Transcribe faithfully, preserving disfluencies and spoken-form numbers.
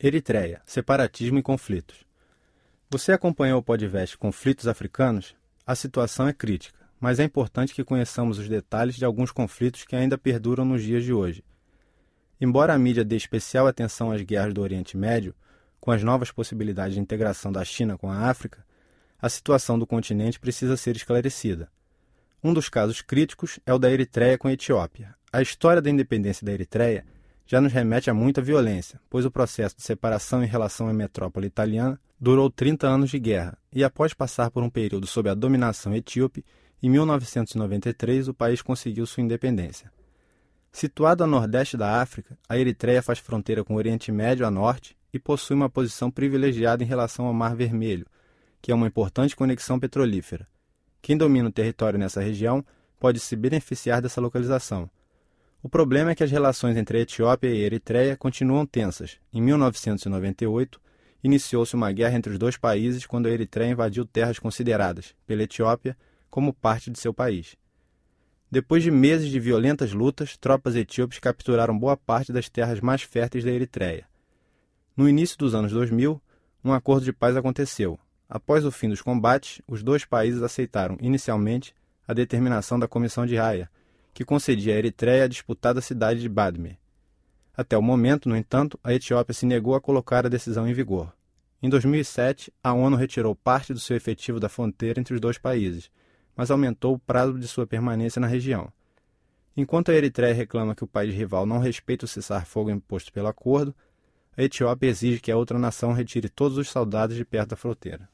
Eritreia, separatismo e conflitos. Você acompanhou o podcast Conflitos Africanos? A situação é crítica, mas é importante que conheçamos os detalhes de alguns conflitos que ainda perduram nos dias de hoje. Embora a mídia dê especial atenção às guerras do Oriente Médio, com as novas possibilidades de integração da China com a África, a situação do continente precisa ser esclarecida. Um dos casos críticos é o da Eritreia com a Etiópia. A história da independência da Eritreia já nos remete a muita violência, pois o processo de separação em relação à metrópole italiana durou trinta anos de guerra, e após passar por um período sob a dominação etíope, em mil novecentos e noventa e três o país conseguiu sua independência. Situado a nordeste da África, a Eritreia faz fronteira com o Oriente Médio a norte e possui uma posição privilegiada em relação ao Mar Vermelho, que é uma importante conexão petrolífera. Quem domina o território nessa região pode se beneficiar dessa localização. O problema é que as relações entre a Etiópia e a Eritreia continuam tensas. Em mil novecentos e noventa e oito, iniciou-se uma guerra entre os dois países quando a Eritreia invadiu terras consideradas, pela Etiópia, como parte de seu país. Depois de meses de violentas lutas, tropas etíopes capturaram boa parte das terras mais férteis da Eritreia. No início dos anos dois mil, um acordo de paz aconteceu. Após o fim dos combates, os dois países aceitaram, inicialmente, a determinação da Comissão de Haia, que concedia à Eritreia a disputada cidade de Badme. Até o momento, no entanto, a Etiópia se negou a colocar a decisão em vigor. Em dois mil e sete, a ONU retirou parte do seu efetivo da fronteira entre os dois países, mas aumentou o prazo de sua permanência na região. Enquanto a Eritreia reclama que o país rival não respeita o cessar-fogo imposto pelo acordo, a Etiópia exige que a outra nação retire todos os soldados de perto da fronteira.